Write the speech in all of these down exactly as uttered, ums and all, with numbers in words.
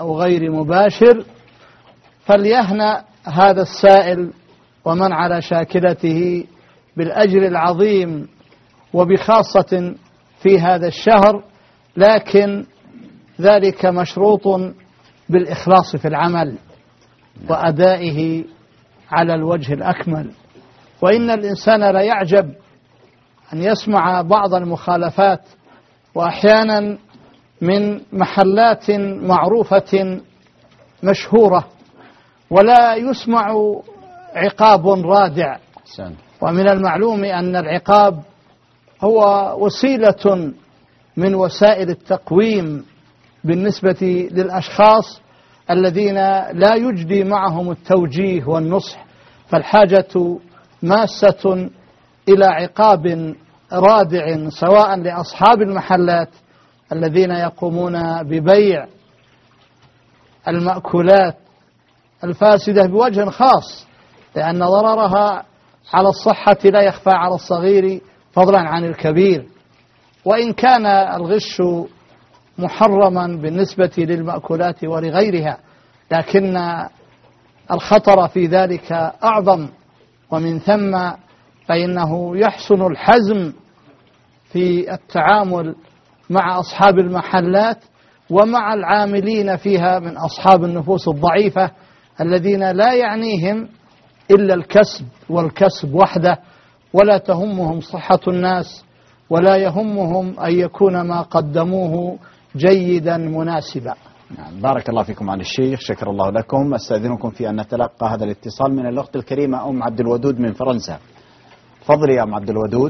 الدعاء غير مباشر، فليهنأ هذا السائل ومن على شاكلته بالأجر العظيم، وبخاصة في هذا الشهر، لكن ذلك مشروط بالإخلاص في العمل وأدائه على الوجه الأكمل. وإن الإنسان لا يعجب أن يسمع بعض المخالفات، وأحيانا من محلات معروفة مشهورة، ولا يسمع عقاب رادع. ومن المعلوم أن العقاب هو وسيلة من وسائل التقويم بالنسبة للأشخاص الذين لا يجدي معهم التوجيه والنصح، فالحاجة ماسة إلى عقاب رادع سواء لأصحاب المحلات الذين يقومون ببيع المأكولات الفاسدة بوجه خاص، لأن ضررها على الصحة لا يخفى على الصغير فضلا عن الكبير. وإن كان الغش محرما بالنسبة للمأكولات ولغيرها، لكن الخطر في ذلك أعظم، ومن ثم فإنه يحسن الحزم في التعامل مع أصحاب المحلات ومع العاملين فيها من أصحاب النفوس الضعيفة الذين لا يعنيهم إلا الكسب والكسب وحده، ولا تهمهم صحة الناس، ولا يهمهم أن يكون ما قدموه جيدا مناسبا. نعم، بارك الله فيكم عن الشيخ، شكر الله لكم. استأذنكم في أن نتلقى هذا الاتصال من الأخت الكريمة أم عبد الودود من فرنسا. تفضلي يا أم عبد الودود.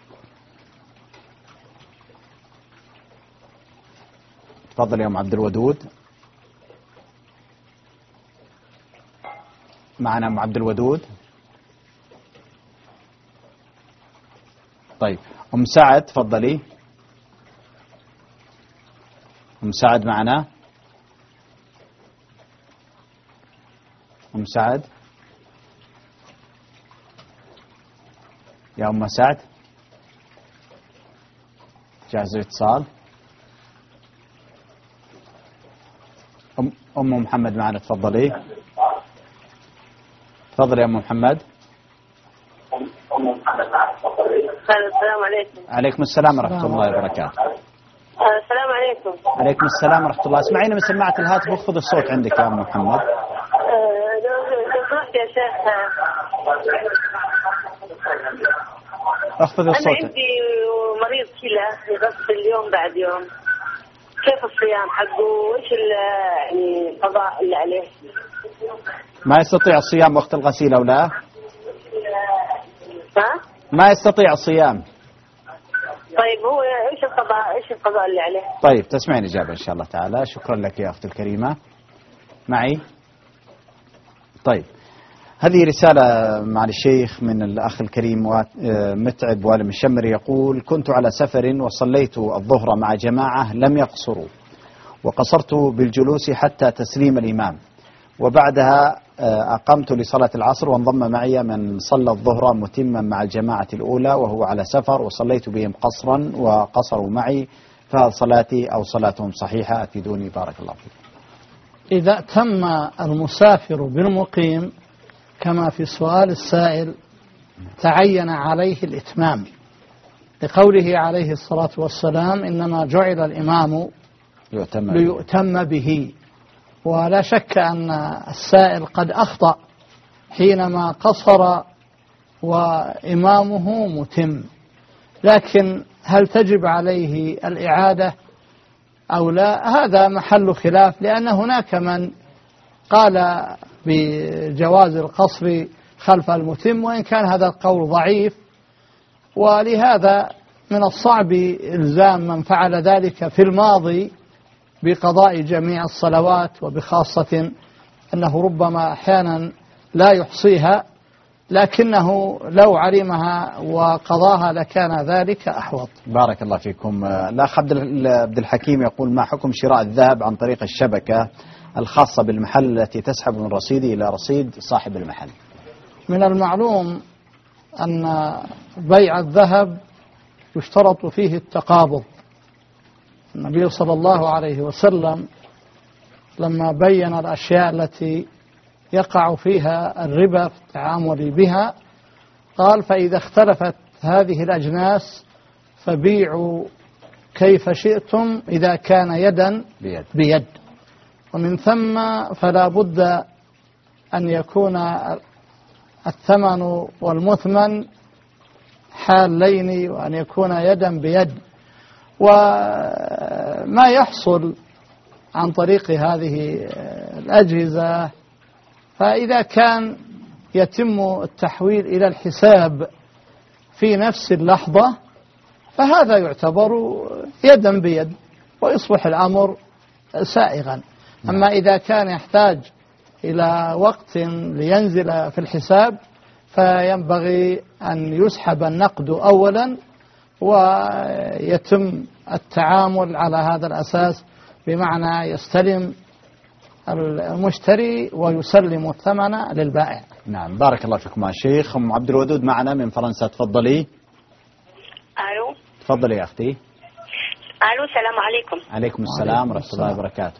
تفضلي يا أم عبد الودود. معنا أم عبد الودود. طيب أم سعد تفضلي. أم سعد معنا. أم سعد يا أم سعد جاهز الاتصال. أم أم محمد معنا تفضلي. تفضلي يا أم محمد. أم محمد معنا تفضلي. السلام عليكم. عليكم السلام ورحمة الله وبركاته. السلام عليكم. عليكم السلام ورحمة الله. اسمعينا من سماعة الهاتف واخفض الصوت عندك يا أم محمد. لو سمحت يا شيخ اخفض الصوت. أنا عندي مريض كلى يغسل اليوم بعد يوم، كيف الصيام حقه وإيش يعني القضاء اللي عليه؟ ما يستطيع الصيام وقت الغسيل أو لا؟ ها؟ ما يستطيع الصيام. طيب هو إيش القضاء إيش القضاء اللي عليه؟ طيب تسمعين إجابة إن شاء الله تعالى. شكرا لك يا أختي الكريمة. معي. طيب هذه رسالة مع الشيخ من الأخ الكريم متعب والم الشمري، يقول: كنت على سفر وصليت الظهر مع جماعة لم يقصروا، وقصرت بالجلوس حتى تسليم الإمام، وبعدها أقمت لصلاة العصر وانضم معي من صلى الظهر متما مع الجماعة الأولى وهو على سفر، وصليت بهم قصرا وقصروا معي، فهل صلاتي أو صلاتهم صحيحة؟ أفيدوني بارك الله فيكم. إذا تم المسافر بالمقيم كما في سؤال السائل تعين عليه الإتمام، لقوله عليه الصلاة والسلام: إنما جعل الإمام ليؤتم به. ولا شك أن السائل قد أخطأ حينما قصر وإمامه متم، لكن هل تجب عليه الإعادة أو لا؟ هذا محل خلاف، لأن هناك من قال بجواز القصر خلف المتم، وإن كان هذا القول ضعيف، ولهذا من الصعب إلزام من فعل ذلك في الماضي بقضاء جميع الصلوات، وبخاصة أنه ربما أحيانا لا يحصيها، لكنه لو علمها وقضاها لكان ذلك أحوط. بارك الله فيكم. الأخ عبد الحكيم يقول: ما حكم شراء الذهب عن طريق الشبكة الخاصة بالمحل التي تسحب من رصيدي إلى رصيد صاحب المحل؟ من المعلوم أن بيع الذهب يشترط فيه التقابض. النبي صلى الله عليه وسلم لما بين الأشياء التي يقع فيها الربا في التعامل بها قال فإذا اختلفت هذه الأجناس فبيعوا كيف شئتم إذا كان يدا بيد, بيد. ومن ثم فلا بد أن يكون الثمن والمثمن حالين وأن يكون يدا بيد. وما يحصل عن طريق هذه الأجهزة فإذا كان يتم التحويل إلى الحساب في نفس اللحظة فهذا يعتبر يدا بيد ويصبح الأمر سائغا. أما إذا كان يحتاج إلى وقت لينزل في الحساب فينبغي أن يسحب النقد أولا ويتم التعامل على هذا الأساس، بمعنى يستلم المشتري ويسلم الثمن للبائع. نعم، بارك الله فيكم يا شيخ. أم عبد الودود معنا من فرنسا، تفضلي. ألو. تفضلي يا أختي. ألو، السلام عليكم. عليكم السلام ورحمة الله وبركاته.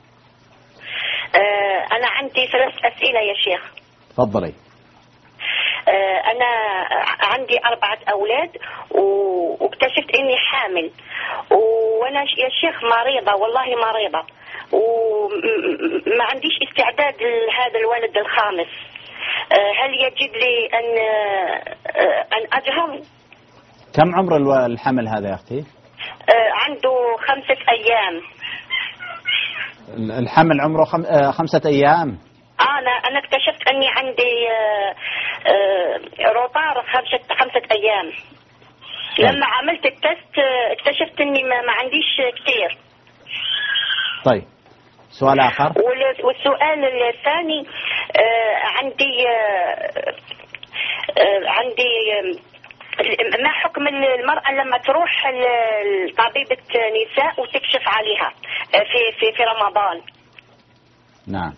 أه أنا عندي ثلاث أسئلة يا شيخ. تفضلي. أه أنا عندي أربعة أولاد واكتشفت إني حامل، وأنا يا شيخ مريضة، والله مريضة، وما عنديش استعداد لهذا الولد الخامس. أه هل يجب لي أن أه أن أجهر؟ كم عمر الحمل هذا يا أختي؟ أه عنده خمسة أيام. الحمل عمره خم... آه خمسة أيام. أنا أنا اكتشفت أني عندي آه آه روطار خمسة خمسة أيام. طيب. لما عملت التست اكتشفت أني ما, ما عنديش كتير. طيب، سؤال آخر. والسؤال الثاني آه عندي آه آه عندي آه ما حكم المرأة لما تروح لطبيبة نساء وتكشف عليها في في في رمضان؟ نعم.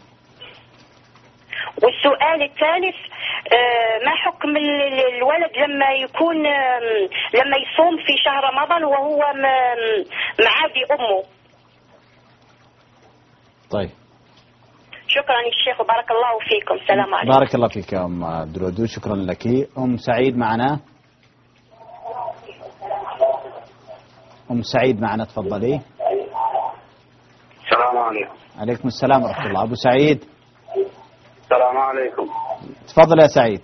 والسؤال الثالث ما حكم الولد لما يكون لما يصوم في شهر رمضان وهو معادي أمه؟ طيب، شكرا يا شيخ وبارك الله فيكم. السلام عليكم. بارك الله فيك يا أم عبد الودود، شكرا لك. أم سعيد معنا. أم سعيد معنا، تفضلي. السلام عليكم. عليكم السلام ورحمة الله. أبو سعيد. السلام عليكم. تفضل يا سعيد.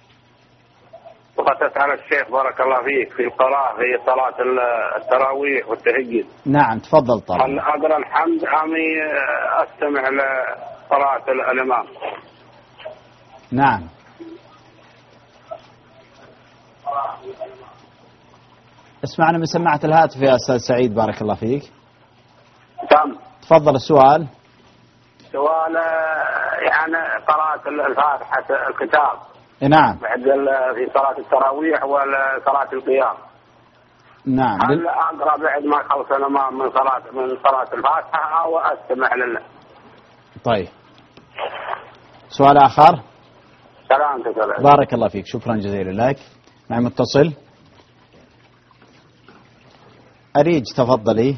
وقد أسأل الشيخ بارك الله فيك في القراءة في صلاة التراويح والتهجد. نعم، تفضل طبعا. هل أقرأ الحمد أم أستمع لقراءة الإمام؟ نعم. اسمعنا من سماعة الهاتف يا أستاذ سعيد، بارك الله فيك. تم. تفضل السؤال. سؤال يعني قراءة الفاتحة الكتاب. نعم. بعد في صلاة التراويح وصلاة القيام. نعم. هل أقرأ بعد ما خلص الإمام من صلاة من صلاة الفاتحة أو أستمع لله؟ طيب، سؤال آخر. سلامتك. بارك الله فيك، شكرا جزيلا لك. مع متصل. أريج، تفضلي.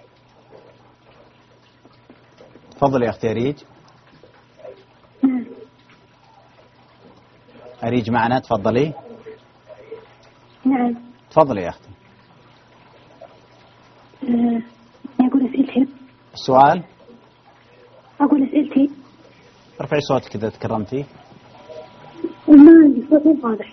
تفضلي يا أختي أريج. أريج معنا، تفضلي. نعم. تفضلي يا أختي. أه أقول أسئلتي. السؤال. أقول أسئلتي. ارفعي صوتك إذا تكرمتي. ما عندي صوت مو واضح.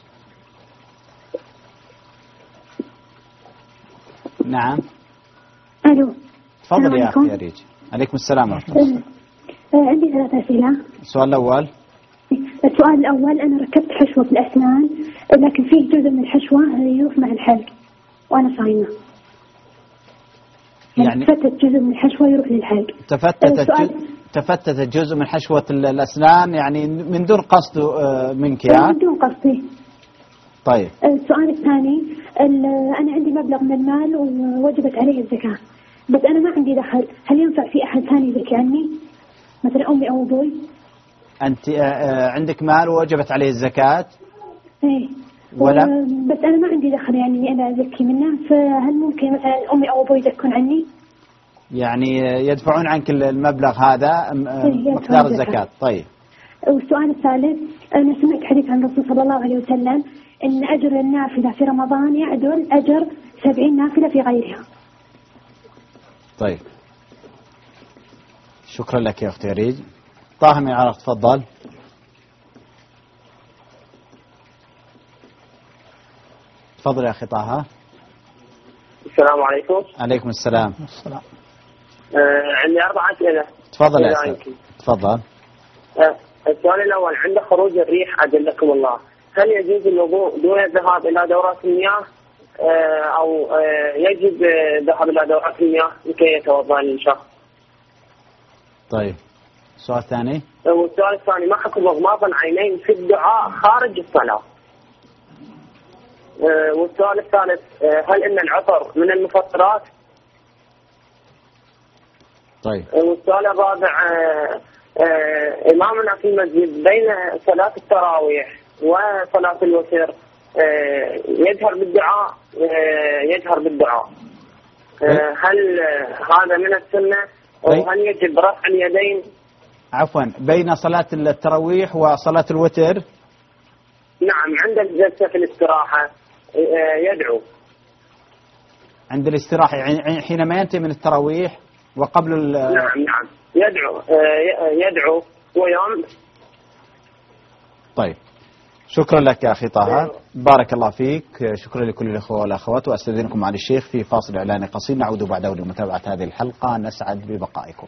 نعم. ألو. تفضلي يا أختي أريج. عليكم السلام ورحمة الله. أه عندي ثلاث أسئلة. السؤال الأول. السؤال الأول، أنا ركبت حشوة في الأسنان لكن فيه جزء من الحشوة يروح مع الحلق وأنا صايمة. يعني تفتت جزء من الحشوة يروح للحلق. تفتت جزء تفتت جزء من حشوة الأسنان يعني من دون قصد منك يا؟ من دون قصدي. طيب. السؤال الثاني، أنا عندي مبلغ من المال ووجبت عليه الزكاة، بس أنا ما عندي دخل، هل ينفع في أحد ثاني يزكي عني؟ مثلا أمي أو أبوي؟ أنت عندك مال ووجبت عليه الزكاة؟ إيه. ولا؟ بس أنا ما عندي دخل يعني أنا أزكي منه، فهل ممكن مثلا أمي أو أبوي يزكون عني؟ يعني يدفعون عنك المبلغ هذا مقدار الزكاة. طيب. والسؤال الثالث، أنا سمعت حديث عن الرسول صلى الله عليه وسلم إن أجر النافلة في رمضان يعدل أجر سبعين نافلة في غيرها. طيب شكرا لك يا أختي ريج. طه من العراق تفضل. تفضل يا أخي طه. السلام عليكم. عليكم السلام. السلام. آه عندي أربع أسئلة. تفضل يا أخي. تفضل. آه السؤال الأول، عند خروج الريح أجلكم الله، هل يجوز الوضوء دون الذهاب إلى دورات المياه آه أو آه يجب الذهاب إلى دورات المياه لكي يتوضأ الشخص؟ طيب السؤال الثاني. والسؤال الثاني، ما حكم إغماض العينين في الدعاء خارج الصلاة؟ آه والسؤال الثالث، آه هل إن العطر من المفطرات؟ طيب. آه والسؤال الرابع، آه آه إمامنا في المسجد بين صلاة التراويح وصلاة الوتر آه يجهر بالدعاء آه يجهر بالدعاء آه هل هذا من السنة أو هل يجب رفع اليدين؟ عفوا، بين صلاة التراويح وصلاة الوتر. نعم، عند الجلسة في الاستراحة يدعو. عند الاستراحة يعني حينما ينتهي من التراويح وقبل ال نعم نعم يدعو يدعو ويوم. طيب شكرا لك يا أخي طه. بارك الله فيك. شكرا لكل الأخوة والأخوات، وأستاذنكم على الشيخ في فاصل إعلاني قصير، نعود بعده لمتابعة هذه الحلقة. نسعد ببقائكم.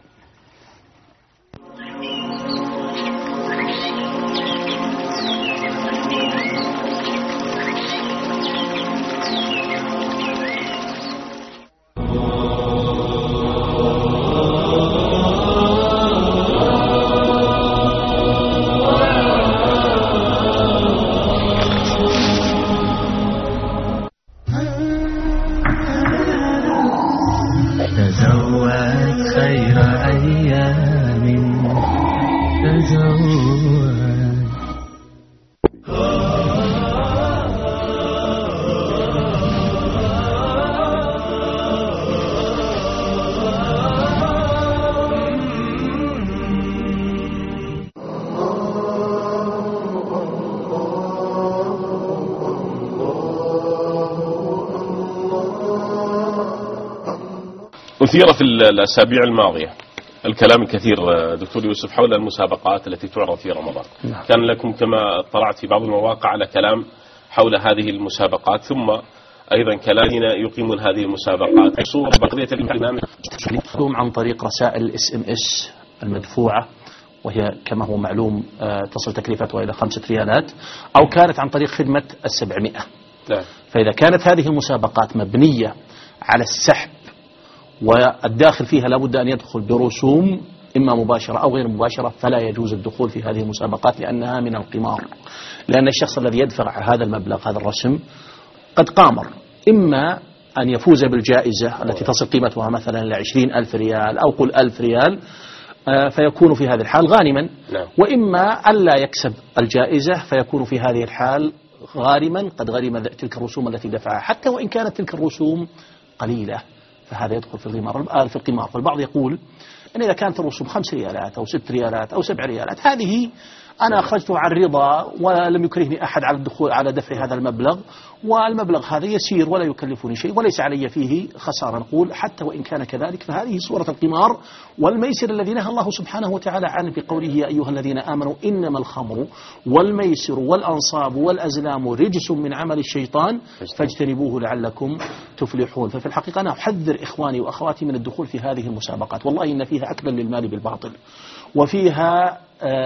مثيرة في الأسابيع الماضية الكلام الكثير دكتور يوسف حول المسابقات التي تعرض في رمضان. نعم. كان لكم كما اطلعت في بعض المواقع على كلام حول هذه المسابقات، ثم أيضا كلامين يقيمون هذه المسابقات صورة بقية البرنامج عن طريق رسائل الاس ام اس المدفوعة، وهي كما هو معلوم تصل تكلفتها إلى خمسة ريالات، أو كانت عن طريق خدمة السبعمائة. نعم. فإذا كانت هذه المسابقات مبنية على السحب والداخل فيها لابد أن يدخل برسوم إما مباشرة أو غير مباشرة، فلا يجوز الدخول في هذه المسابقات لأنها من القمار، لأن الشخص الذي يدفع هذا المبلغ هذا الرسم قد قامر، إما أن يفوز بالجائزة التي تصل قيمتها مثلا إلى عشرين ألف ريال أو قل ألف ريال فيكون في هذه الحال غانما، وإما ألا يكسب الجائزة فيكون في هذه الحال غارما قد غرم تلك الرسوم التي دفعها، حتى وإن كانت تلك الرسوم قليلة فهذا يدخل في القمار. في القمار فالبعض يقول أن إذا كانت الرسوم خمس ريالات أو ست ريالات أو سبع ريالات هذه أنا أخرجته عن رضا ولم يكرهني أحد على الدخول على دفع هذا المبلغ، والمبلغ هذا يسير ولا يكلفني شيء وليس علي فيه خسارة. نقول حتى وإن كان كذلك فهذه صورة القمار والميسر الذي نهى الله سبحانه وتعالى عنه بقوله يا أيها الذين آمنوا إنما الخمر والميسر والأنصاب والأزلام رجس من عمل الشيطان فاجتنبوه لعلكم تفلحون. ففي الحقيقة أنا أحذر إخواني وأخواتي من الدخول في هذه المسابقات، والله إن فيها أكلا للمال بالباطل، وفيها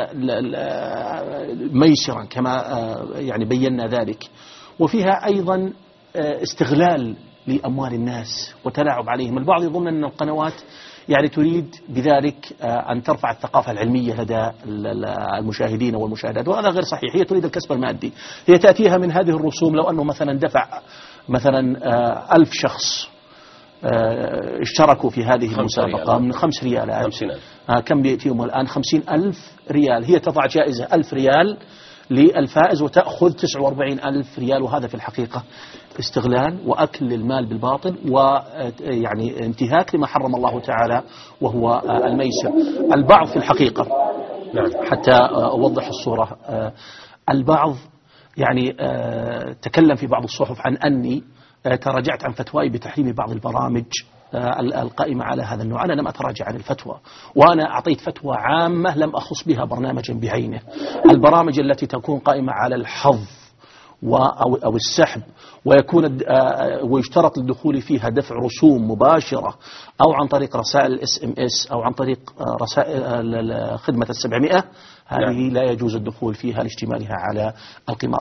ميسرا كما يعني بينا ذلك، وفيها أيضا استغلال لأموال الناس وتلاعب عليهم. البعض يظن أن القنوات يعني تريد بذلك أن ترفع الثقافة العلمية لدى المشاهدين والمشاهدات، وهذا غير صحيح. هي تريد الكسب المادي، هي تأتيها من هذه الرسوم. لو أنه مثلا دفع مثلا ألف شخص اشتركوا في هذه المسابقة من خمس ريالات، كم بيأتيهم الآن؟ خمسين ألف ريال. هي تضع جائزة ألف ريال للفائز وتأخذ تسعة وأربعين ألف ريال، وهذا في الحقيقة استغلال وأكل المال بالباطل ويعني انتهاك لما حرم الله تعالى وهو الميسر. البعض في الحقيقة حتى أوضح الصورة، البعض يعني تكلم في بعض الصحف عن أني تراجعت عن فتواي بتحريم بعض البرامج القائمة على هذا النوع. أنا لم أتراجع عن الفتوى، وأنا أعطيت فتوى عامة لم أخص بها برنامجا بعينه. البرامج التي تكون قائمة على الحظ أو السحب ويكون ويشترط للدخول فيها دفع رسوم مباشرة أو عن طريق رسائل الاس ام اس أو عن طريق رسائل خدمة السبعمائة، هذه لا يجوز الدخول فيها لاشتمالها على القمار.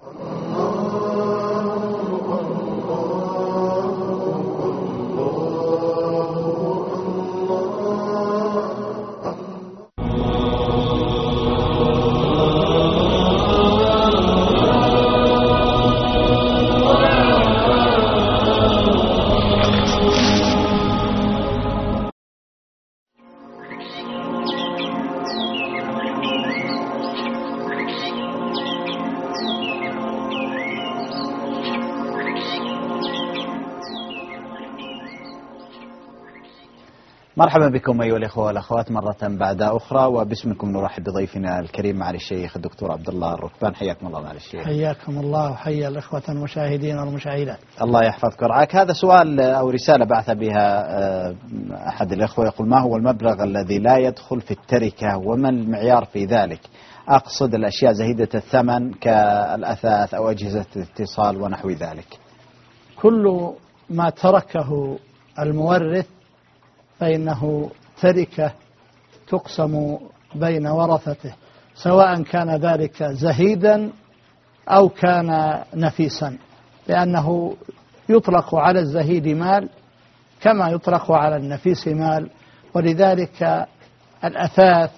مرحبا بكم أيها الإخوة والأخوات مرة بعد أخرى، وباسمكم نرحب بضيفنا الكريم معالي الشيخ الدكتور عبد الله الركبان. حياكم الله معالي الشيخ. حياكم الله وحيا الإخوة المشاهدين والمشاهدات. الله يحفظك ورعاك. هذا سؤال أو رسالة بعث بها أحد الإخوة يقول: ما هو المبلغ الذي لا يدخل في التركة وما المعيار في ذلك؟ أقصد الأشياء زهيدة الثمن كالأثاث أو أجهزة الاتصال ونحو ذلك. كل ما تركه المورث فإنه تركة تقسم بين ورثته، سواء كان ذلك زهيدا أو كان نفيسا، لأنه يطلق على الزهيد مال كما يطلق على النفيس مال. ولذلك الأثاث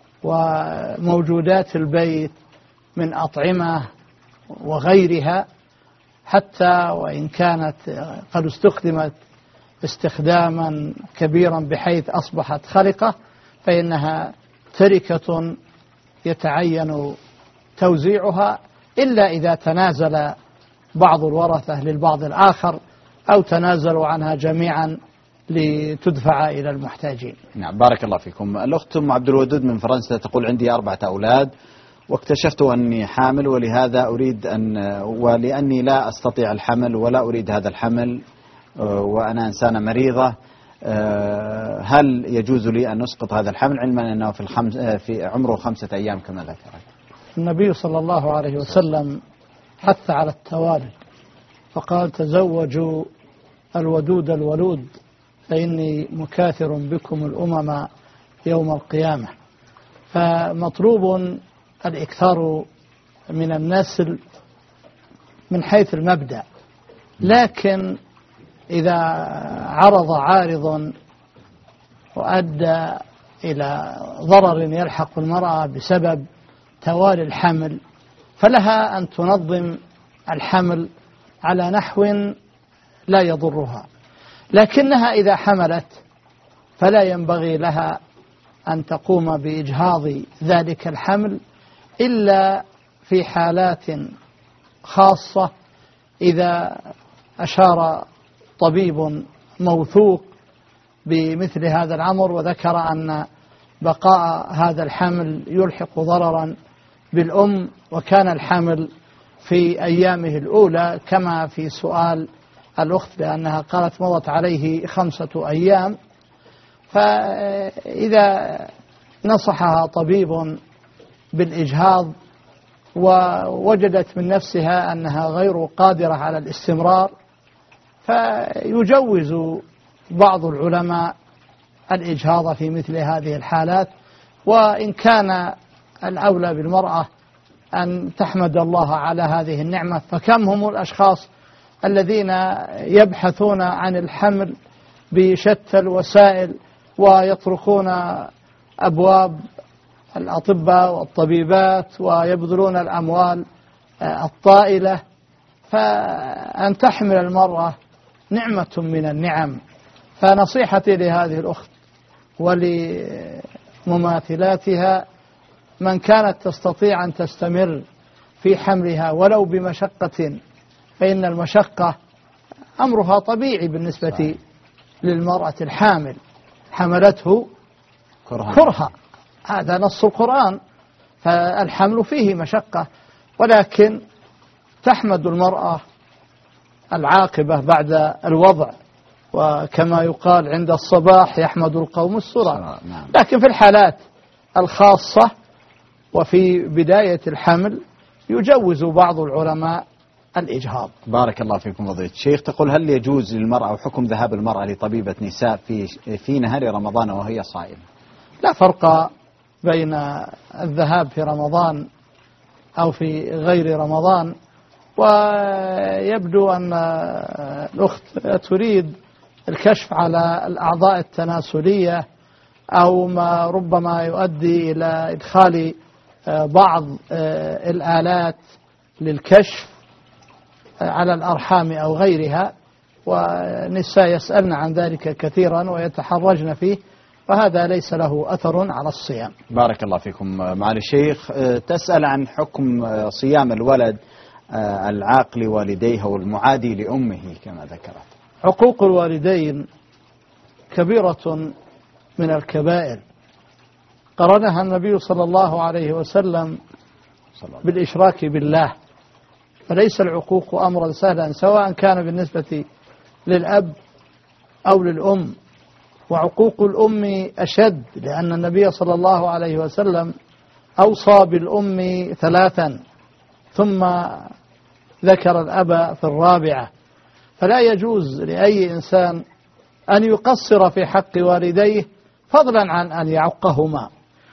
وموجودات البيت من أطعمة وغيرها حتى وإن كانت قد استخدمت استخداما كبيرا بحيث أصبحت خلقة، فإنها تركة يتعين توزيعها إلا إذا تنازل بعض الورثة للبعض الآخر أو تنازلوا عنها جميعا لتدفع إلى المحتاجين. نعم بارك الله فيكم. الأخت أم عبد الودود من فرنسا تقول: عندي أربعة أولاد واكتشفت أني حامل، ولهذا أريد أن ولأني لا أستطيع الحمل ولا أريد هذا الحمل وأنا إنسانة مريضة، هل يجوز لي أن أسقط هذا الحمل علما أنه في, الخمس في عمره خمسة أيام كما ذكرت؟ النبي صلى الله عليه وسلم حث على التوالد فقال: تزوجوا الودود الولود فإني مكاثر بكم الأمم يوم القيامة. فمطلوب الإكثار من النسل من حيث المبدأ، لكن إذا عرض عارض وأدى إلى ضرر يلحق المرأة بسبب توالي الحمل فلها أن تنظم الحمل على نحو لا يضرها، لكنها إذا حملت فلا ينبغي لها أن تقوم بإجهاض ذلك الحمل إلا في حالات خاصة، إذا أشار طبيب موثوق بمثل هذا الأمر وذكر أن بقاء هذا الحمل يلحق ضررا بالأم، وكان الحمل في أيامه الأولى كما في سؤال الأخت لأنها قالت مضت عليه خمسة أيام، فإذا نصحها طبيب بالإجهاض ووجدت من نفسها أنها غير قادرة على الاستمرار فيجوز بعض العلماء الإجهاض في مثل هذه الحالات، وإن كان الأولى بالمرأة أن تحمد الله على هذه النعمة، فكم هم الأشخاص الذين يبحثون عن الحمل بشتى الوسائل ويطرقون أبواب الأطباء والطبيبات ويبذلون الأموال الطائلة، فأن تحمل المرأة نعمة من النعم. فنصيحتي لهذه الأخت ولمماثلاتها من كانت تستطيع أن تستمر في في حملها ولو بمشقة، فإن المشقة أمرها طبيعي بالنسبة للمرأة الحامل، حملته كرها, كرها. هذا نص القرآن، فالحمل فيه مشقة، ولكن تحمد المرأة العاقبة بعد الوضع، وكما يقال عند الصباح يحمد القوم السرى. لكن في الحالات الخاصة وفي بداية الحمل يجوز بعض العلماء الإجهاض. بارك الله فيكم فضيلة الشيخ. تقول هل يجوز للمرأة وحكم ذهاب المرأة لطبيبة نساء في في نهار رمضان وهي صائمة؟ لا فرق بين الذهاب في رمضان أو في غير رمضان، ويبدو أن الأخت تريد الكشف على الأعضاء التناسلية أو ما ربما يؤدي إلى إدخال بعض الآلات للكشف على الأرحام أو غيرها، ونساء يسألن عن ذلك كثيرا ويتحرجن فيه، وهذا ليس له أثر على الصيام. بارك الله فيكم معالي الشيخ. تسأل عن حكم صيام الولد العاق لوالديه والمعادي لأمه كما ذكرت. عقوق الوالدين كبيرة من الكبائر، قرنها النبي صلى الله عليه وسلم بالإشراك بالله، فليس العقوق أمرا سهلا سواء كان بالنسبة للأب أو للأم، وعقوق الأم أشد، لأن النبي صلى الله عليه وسلم أوصى بالأم ثلاثا ثم ذكر الأب في الرابعة، فلا يجوز لأي إنسان أن يقصر في حق والديه فضلا عن أن يعقهما،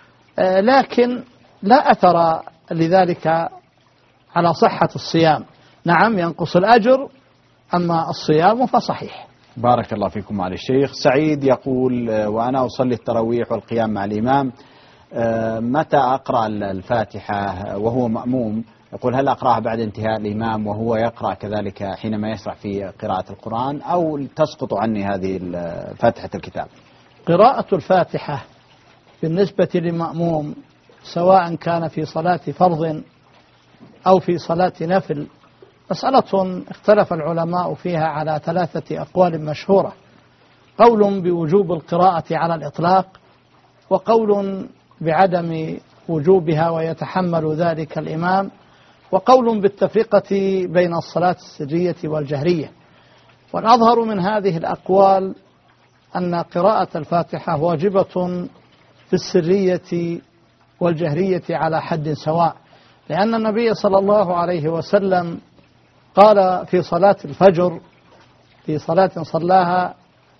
لكن لا أثر لذلك على صحة الصيام. نعم ينقص الأجر، أما الصيام فصحيح. بارك الله فيكم معالي الشيخ. سعيد يقول وأنا أصلي التراويح والقيام مع الإمام، متى أقرأ الفاتحة وهو مأموم؟ يقول هل أقرأها بعد انتهاء الإمام وهو يقرأ كذلك حينما يسرع في قراءة القرآن، أو تسقط عني هذه فاتحة الكتاب؟ قراءة الفاتحة بالنسبة للمأموم سواء كان في صلاة فرض أو في صلاة نفل مسألة اختلف العلماء فيها على ثلاثة أقوال مشهورة: قول بوجوب القراءة على الإطلاق، وقول بعدم وجوبها ويتحمل ذلك الإمام، وقول بالتفرقة بين الصلاة السرية والجهرية. والأظهر من هذه الأقوال أن قراءة الفاتحة واجبة في السرية والجهرية على حد سواء، لأن النبي صلى الله عليه وسلم قال في صلاة الفجر في صلاة صلاها: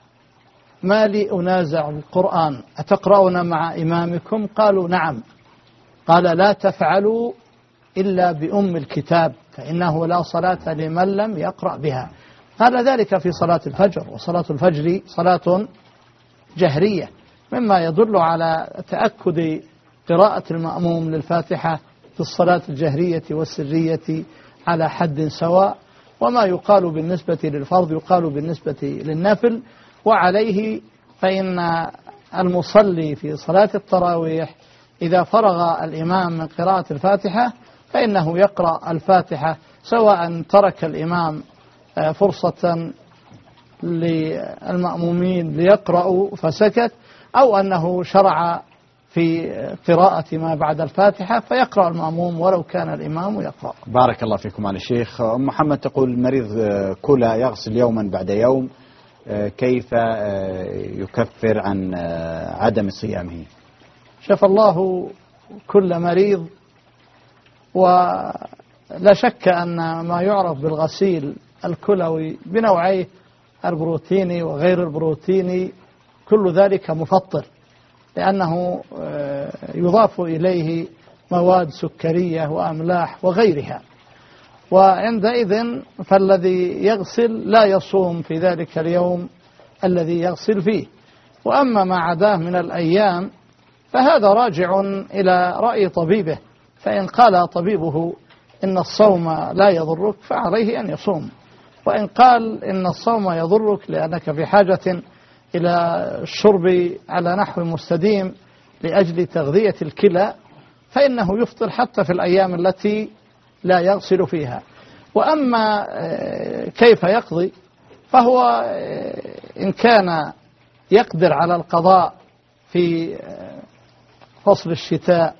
ما لي أنازع القرآن أتقرؤون مع إمامكم؟ قالوا نعم. قال: لا تفعلوا إلا بأم الكتاب فإنه لا صلاة لمن لم يقرأ بها. قال ذلك في صلاة الفجر، وصلاة الفجر صلاة جهرية، مما يدل على تأكد قراءة المأموم للفاتحة في الصلاة الجهرية والسرية على حد سواء، وما يقال بالنسبة للفرض يقال بالنسبة للنفل. وعليه فإن المصلي في صلاة التراويح إذا فرغ الإمام من قراءة الفاتحة فإنه يقرأ الفاتحة، سواء ترك الإمام فرصة للمأمومين ليقرأوا فسكت، أو أنه شرع في قراءة ما بعد الفاتحة فيقرأ المأموم ولو كان الإمام يقرأ. بارك الله فيكم على الشيخ. أم محمد تقول مريض كلى يغسل يوما بعد يوم، كيف يكفر عن عدم صيامه؟ شفى الله كل مريض، ولا شك أن ما يعرف بالغسيل الكلوي بنوعيه البروتيني وغير البروتيني كل ذلك مفطر، لأنه يضاف إليه مواد سكرية وأملاح وغيرها، وعندئذ فالذي يغسل لا يصوم في ذلك اليوم الذي يغسل فيه. وأما ما عداه من الأيام فهذا راجع إلى رأي طبيبه، فإن قال طبيبه إن الصوم لا يضرك فعليه أن يصوم، وإن قال إن الصوم يضرك لأنك في حاجة إلى الشرب على نحو مستديم لأجل تغذية الكلى فإنه يفطر حتى في الأيام التي لا يغسل فيها. وأما كيف يقضي فهو إن كان يقدر على القضاء في فصل الشتاء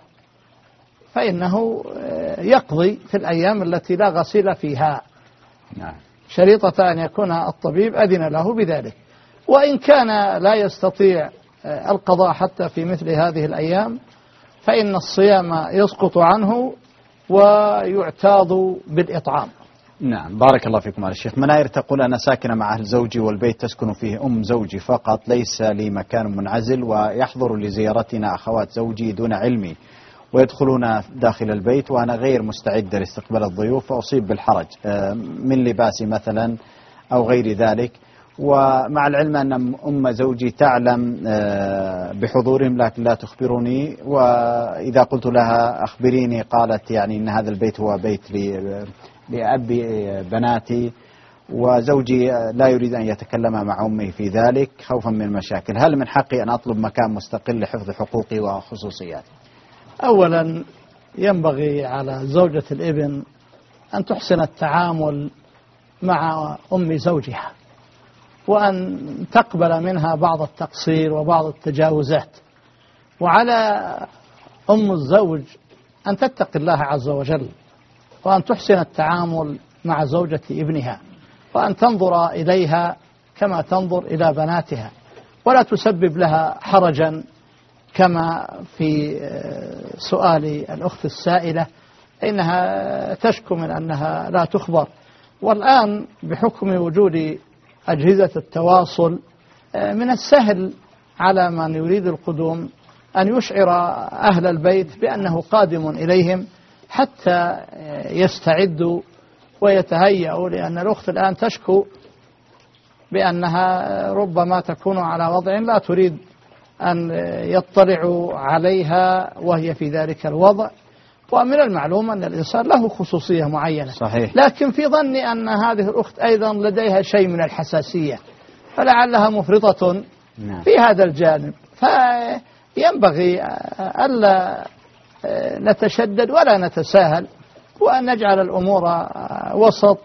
فإنه يقضي في الأيام التي لا غسيل فيها، نعم. شريطة أن يكون الطبيب أذن له بذلك. وإن كان لا يستطيع القضاء حتى في مثل هذه الأيام فإن الصيام يسقط عنه ويعتاض بالإطعام. نعم. بارك الله فيكم على الشيخ. مناير تقول أنا ساكنة مع أهل زوجي والبيت تسكن فيه أم زوجي فقط، ليس لي مكان منعزل، ويحضر لزيارتنا أخوات زوجي دون علمي ويدخلون داخل البيت وأنا غير مستعدة لاستقبال الضيوف فأصيب بالحرج من لباسي مثلا أو غير ذلك، ومع العلم أن أم زوجي تعلم بحضورهم لكن لا تخبرني، وإذا قلت لها أخبريني قالت يعني إن هذا البيت هو بيت لأبي بناتي، وزوجي لا يريد أن يتكلم مع أمي في ذلك خوفا من المشاكل. هل من حقي أن أطلب مكان مستقل لحفظ حقوقي وخصوصياتي؟ أولا ينبغي على زوجة الابن أن تحسن التعامل مع أم زوجها، وأن تقبل منها بعض التقصير وبعض التجاوزات، وعلى أم الزوج أن تتقي الله عز وجل وأن تحسن التعامل مع زوجة ابنها، وأن تنظر إليها كما تنظر إلى بناتها، ولا تسبب لها حرجا كما في سؤال الأخت السائلة إنها تشكو من أنها لا تخبر. والآن بحكم وجود أجهزة التواصل من السهل على من يريد القدوم أن يشعر أهل البيت بأنه قادم إليهم حتى يستعدوا ويتهيأوا، لأن الأخت الآن تشكو بأنها ربما تكون على وضع لا تريد أن يطلعوا عليها وهي في ذلك الوضع، ومن المعلوم أن الإنسان له خصوصية معينة. صحيح. لكن في ظني أن هذه الأخت أيضا لديها شيء من الحساسية فلعلها مفرطة في هذا الجانب، فينبغي ألا نتشدد ولا نتساهل وأن نجعل الأمور وسط.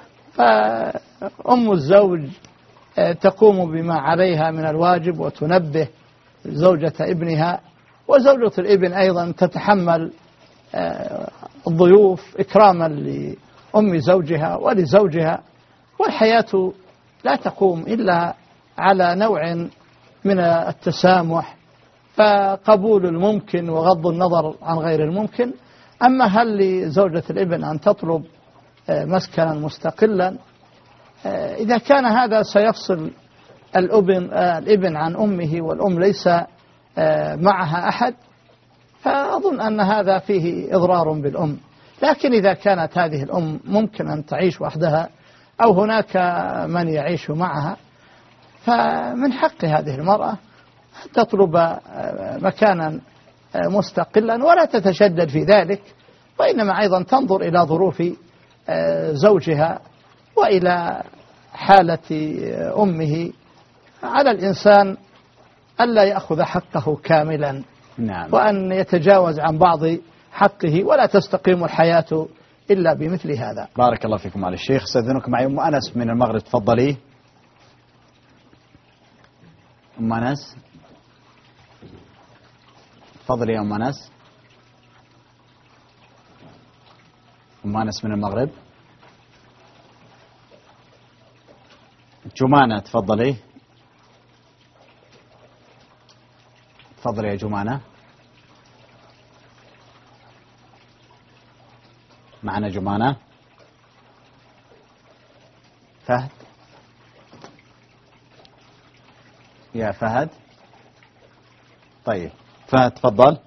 فأم الزوج تقوم بما عليها من الواجب وتنبه زوجة ابنها، وزوجة الابن أيضا تتحمل الضيوف إكراما لأم زوجها ولزوجها، والحياة لا تقوم إلا على نوع من التسامح، فقبول الممكن وغض النظر عن غير الممكن. أما هل لزوجة الابن أن تطلب مسكنا مستقلا إذا كان هذا سيفصل الابن, الابن عن أمه والأم ليس معها أحد، فأظن أن هذا فيه إضرار بالأم. لكن إذا كانت هذه الأم ممكن أن تعيش وحدها أو هناك من يعيش معها، فمن حق هذه المرأة أن تطلب مكانا مستقلا ولا تتشدد في ذلك، وإنما أيضا تنظر إلى ظروف زوجها وإلى حالة أمه. على الإنسان ألا يأخذ حقه كاملا، نعم. وأن يتجاوز عن بعض حقه، ولا تستقيم الحياة إلا بمثل هذا. بارك الله فيكم على الشيخ. استاذنكم معي أم أنس من المغرب، تفضلي أم أنس. تفضلي يا أم أنس. أم أنس من المغرب. جمانة تفضلي. تفضلي يا جمانة. معنا جمانة. فهد. يا فهد. طيب فهد تفضل.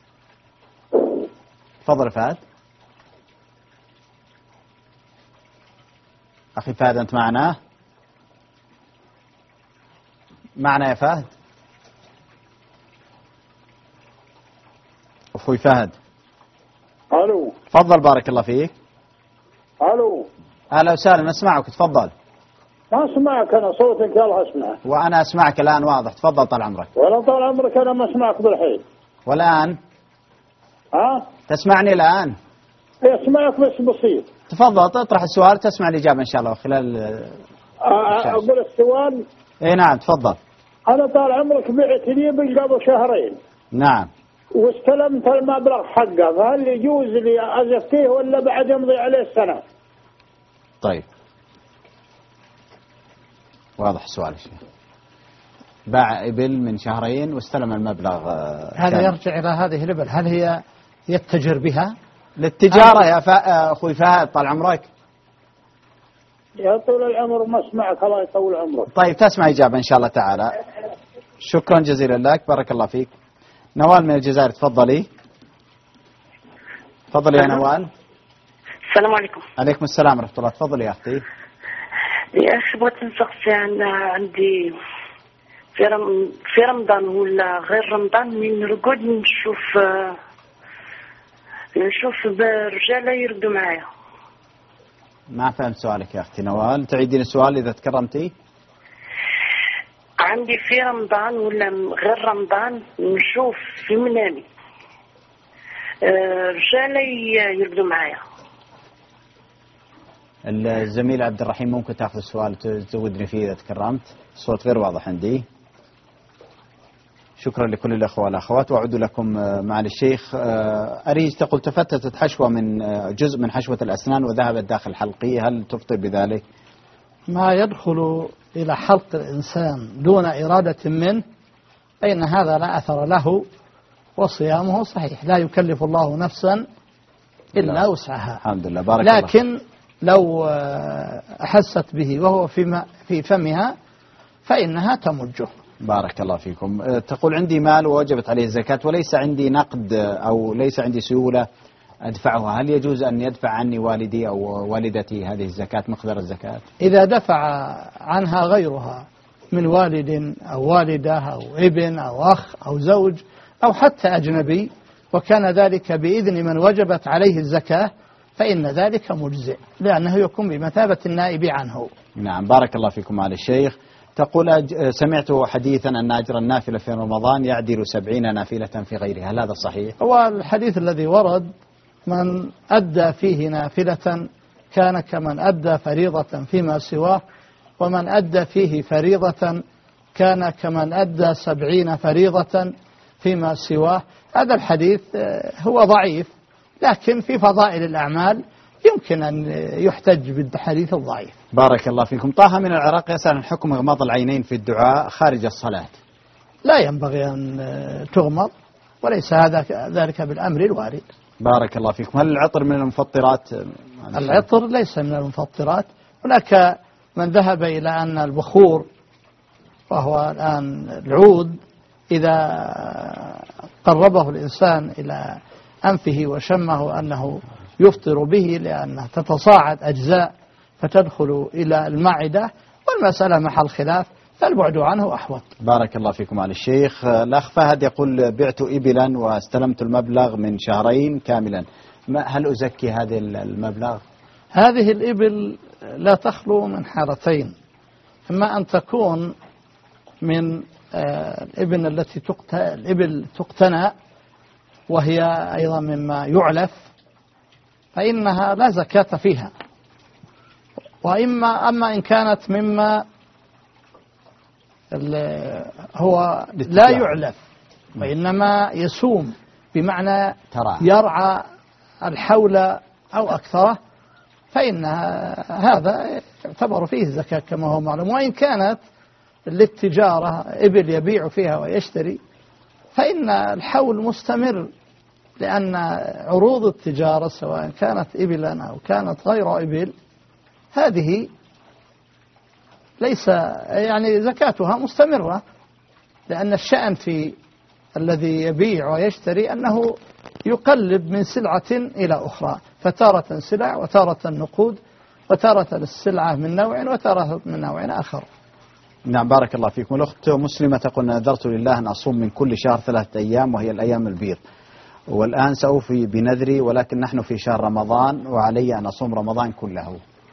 تفضل فهد. أخي فهد أنت معنا؟ معنا يا فهد؟ أخوي فهد. الو. تفضل بارك الله فيك. الو. اهلا وسهلا اسمعك تفضل. ما اسمعك انا صوتك يلا اسمع. وانا اسمعك الان واضح تفضل طال عمرك. ولا طال عمرك انا ما اسمعك بالحين. والان؟ ها؟ تسمعني الان؟ اسمعك بس بسيط. تفضل تطرح السؤال تسمع الإجابة إن شاء الله خلال آه أقول السؤال. إيه نعم تفضل. أنا طال عمرك بعت لي من قبل شهرين. نعم. واستلمت المبلغ حقه، فهل يجوز لي أزكيه ولا بعد يمضي عليه السنة؟ طيب واضح السؤال يا شيخ. باع إبل من شهرين واستلم المبلغ. هذا يرجع إلى هذه الإبل، هل هي يتجر بها؟ للتجارة يا فا... أخوي فهد طال عمرك. يا طول العمر ما اسمعك، الله يطول عمرك. طيب تسمع إجابة إن شاء الله تعالى. شكرا جزيلا لك، بارك الله فيك. نوال من الجزائر تفضلي. تفضلي يا نوال. السلام عليكم. عليكم السلام ورحمة الله. تفضلي يا أختي. يا أخي بغيت نسقسي عن عندي في رم... في رمضان ولا غير رمضان من نرقد نشوف نشوف برجالة يرقدوا معايا. ما فهمت سؤالك يا أختي نوال، تعيدين السؤال إذا تكرمتي. عندي في رمضان ولا غير رمضان نشوف في منامي رجالة يرقدوا معايا. الزميل عبد الرحيم ممكن تاخذ السؤال تزودني فيه إذا تكرمت، الصوت غير واضح عندي. شكرا لكل الأخوة والأخوات وأعود لكم مع الشيخ. أريج تقول تفتتت حشوة من جزء من حشوة الأسنان وذهبت داخل حلقية، هل تفطر بذلك؟ ما يدخل إلى حلق الإنسان دون إرادة منه فإن هذا لا أثر له وصيامه صحيح، لا يكلف الله نفسا إلا وسعها. الحمد لله بارك الله. لكن لو أحست به وهو في في فمها فإنها تمجه. بارك الله فيكم. تقول عندي مال ووجبت عليه الزكاة وليس عندي نقد أو ليس عندي سيولة أدفعها، هل يجوز أن يدفع عني والدي أو والدتي هذه الزكاة مقدار الزكاة؟ إذا دفع عنها غيرها من والد أو والدة أو ابن أو أخ أو زوج أو حتى أجنبي وكان ذلك بإذن من وجبت عليه الزكاة فإن ذلك مجزئ لأنه يكون بمثابة النائب عنه. نعم بارك الله فيكم على الشيخ. تقول سمعت حديثا أن أجر النافلة في رمضان يعدل سبعين نافلة في غيرها، هل هذا صحيح؟ هو الحديث الذي ورد من أدى فيه نافلة كان كمن أدى فريضة فيما سواه، ومن أدى فيه فريضة كان كمن أدى سبعين فريضة فيما سواه. هذا الحديث هو ضعيف لكن في فضائل الأعمال يمكن أن يحتج بالحديث الضعيف. بارك الله فيكم. طه من العراق يسأل عن حكم إغماض العينين في الدعاء خارج الصلاة. لا ينبغي أن تغمض وليس هذا ذلك بالأمر الوارد. بارك الله فيكم. هل العطر من المفطرات؟ العطر ليس من المفطرات. هناك من ذهب إلى أن البخور وهو الآن العود إذا قربه الإنسان إلى أنفه وشمه أنه يفطر به لأنها تتصاعد أجزاء فتدخل إلى المعدة، والمسألة محل خلاف فالبعد عنه أحوط. بارك الله فيكم على الشيخ. الأخ فهد يقول بعت إبلا واستلمت المبلغ من شهرين كاملا، هل أزكي هذه المبلغ؟ هذه الإبل لا تخلو من حالتين، إما أن تكون من الإبل التي الإبل تقتنى وهي أيضا مما يعلف فإنها لا زكاة فيها، وإما أما إن كانت مما هو لا يعلف وإنما يسوم بمعنى يرعى الحول أو أكثره فإن هذا يعتبر فيه الزكاة كما هو معلوم. وإن كانت للتجارة إبل يبيع فيها ويشتري فإن الحول مستمر، لأن عروض التجارة سواء كانت إبلا أو كانت غير إبل هذه ليس يعني زكاتها مستمرة، لأن الشأن في الذي يبيع ويشتري أنه يقلب من سلعة إلى أخرى، فتارة سلع وتارة نقود وتارة السلعة من نوع وتارة من نوع آخر. نعم بارك الله فيكم. الأخت مسلمة تقول نذرت لله أن أصوم من كل شهر ثلاثة أيام وهي الأيام البيض، والآن سأوفي بنذري ولكن نحن في شهر رمضان وعلي أن أصوم رمضان كله.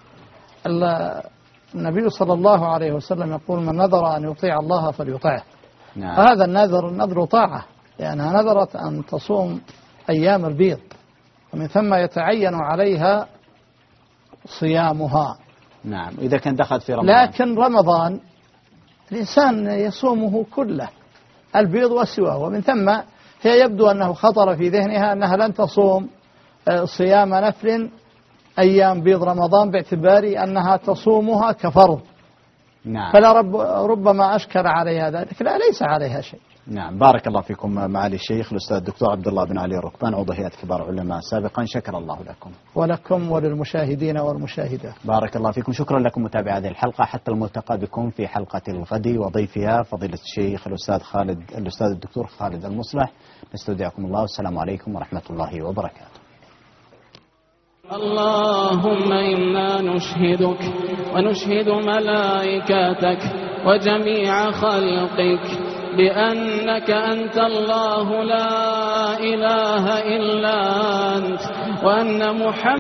النبي صلى الله عليه وسلم يقول من نذر أن يطيع الله فليطيعه. نعم. هذا النذر نذر طاعة لأنها نذرت أن تصوم أيام البيض ومن ثم يتعين عليها صيامها. نعم، إذا كان دخل في رمضان. لكن رمضان الإنسان يصومه كله، البيض والسواه، ومن ثم هي يبدو أنه خطر في ذهنها أنها لن تصوم صيام نفل أيام بيض رمضان باعتبار أنها تصومها كفرض. نعم. فلا رب ربما أشكل عليها ذلك، لا ليس عليها شيء. نعم، بارك الله فيكم معالي الشيخ الأستاذ الدكتور عبد الله بن علي الركبان عضو هيئة كبار العلماء سابقا، شكر الله لكم. ولكم وللمشاهدين والمشاهدات. بارك الله فيكم، شكرا لكم متابعي هذه الحلقة، حتى الملتقى بكم في حلقة الغد وضيفها فضيلة الشيخ الأستاذ خالد الأستاذ الدكتور خالد المصلح. نستودعكم الله والسلام عليكم ورحمة الله وبركاته. اللهم إنا نشهدك ونشهد ملائكتك وجميع خلقك بأنك أنت الله لا إله إلا أنت، وأن محمد